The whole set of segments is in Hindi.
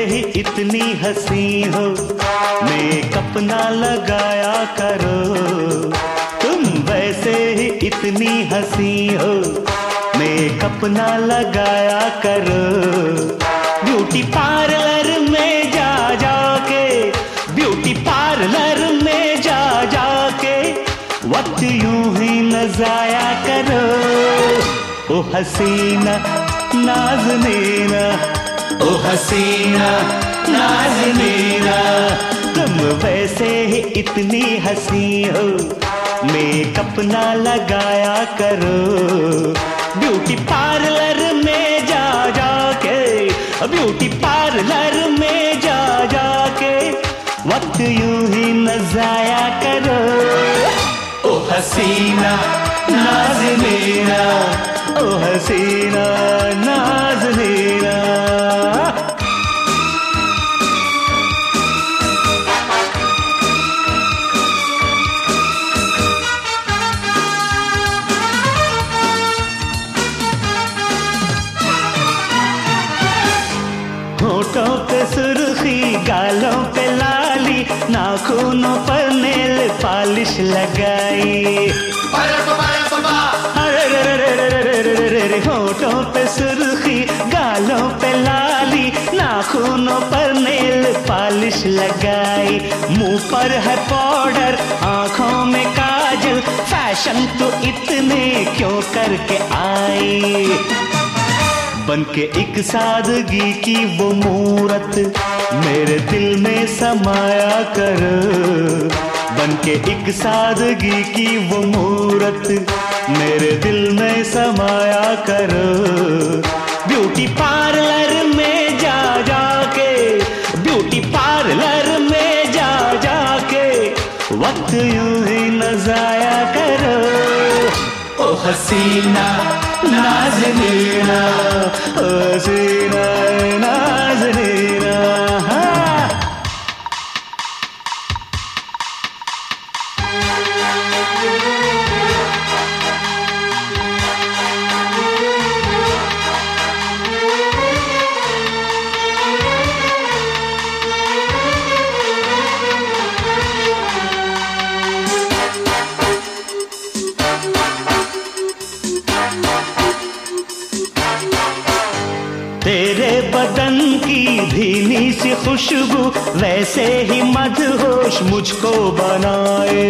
ही इतनी हंसी हो, मेकअप ना लगाया करो। तुम वैसे ही इतनी हंसी हो, मेकअप ना लगाया करो। ब्यूटी पार्लर में जा जाके, ब्यूटी पार्लर में जा जाके वक्त यूं ही न जाया करो। ओ हसीना नाज़नीना, ओ हसीना नाज़नीना, तुम वैसे ही इतनी हंसी हो, मेकअप ना लगाया करो। ब्यूटी पार्लर में जा जाके, ब्यूटी पार्लर में जा जाके वक्त यूं ही न जाया करो। ओ हसीना नाज़नीना, ओ हसीना नाज़नीना। होठों पे सुर्खी, गालों पे लाली, नाखूनों पर नेल पॉलिश लगाई। होठों पे सुर्खी, गालों पे लाली, नाखूनों पर नेल पॉलिश लगाई। मुंह पर है पाउडर, आंखों में काजल, फैशन तो इतने क्यों करके आई। बनके एक सादगी की वो मूरत मेरे दिल में समाया कर। बनके एक सादगी की वो मूरत मेरे दिल में समाया कर। ब्यूटी पार्लर में जा जाके, ब्यूटी पार्लर में जा जाके वक्त यूं ही न जाया करो। ओ हसीना नाज़नीना, ओ हसीना नाज़नीना। तेरे बदन की भीनी सी खुशबू वैसे ही मदहोश मुझको बनाए।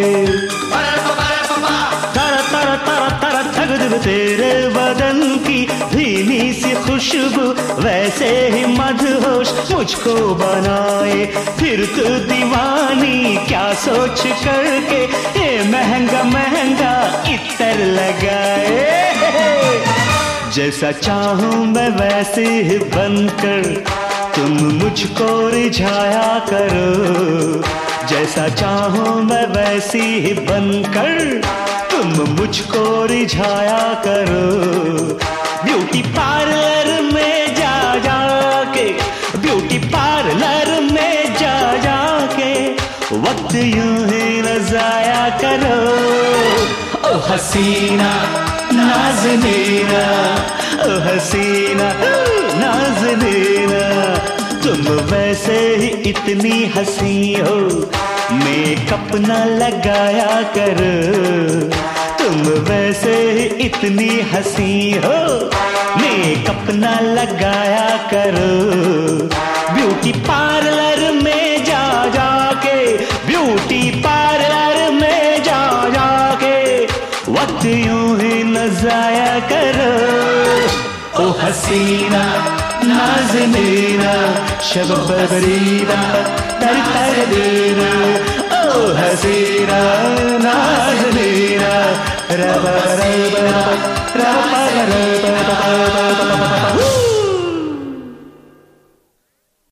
तेरे बदन की भीनी सी खुशबू वैसे ही मदहोश मुझको बनाए। फिर तू दीवानी क्या सोच करके ये महंगा महंगा इत्र लगाए। जैसा चाहूं मैं वैसे ही बनकर तुम मुझको रिझाया करो। जैसा चाहूं मैं वैसी ही बनकर तुम मुझको रिझाया करो। ब्यूटी पार्लर में जा जाके, ब्यूटी पार्लर में जा जाके वक्त यूं ही न जाया करो। ओ हसीना नाज़नीना, ओ हसीना नाज़नीना, तुम वैसे ही इतनी हंसी हो, मेकअप न लगाया कर। तुम वैसे ही इतनी हंसी हो, मेकअप न लगाया कर। ब्यूटी पार्लर में जा जाके, ब्यूटी पार्लर में जा जाके वक्त यूं ही न जाया करो। ओ हसीना नाज़नीना, शबबरीना तर तर देना। ओ हसीना नाज़नीना, रब रब रब रब।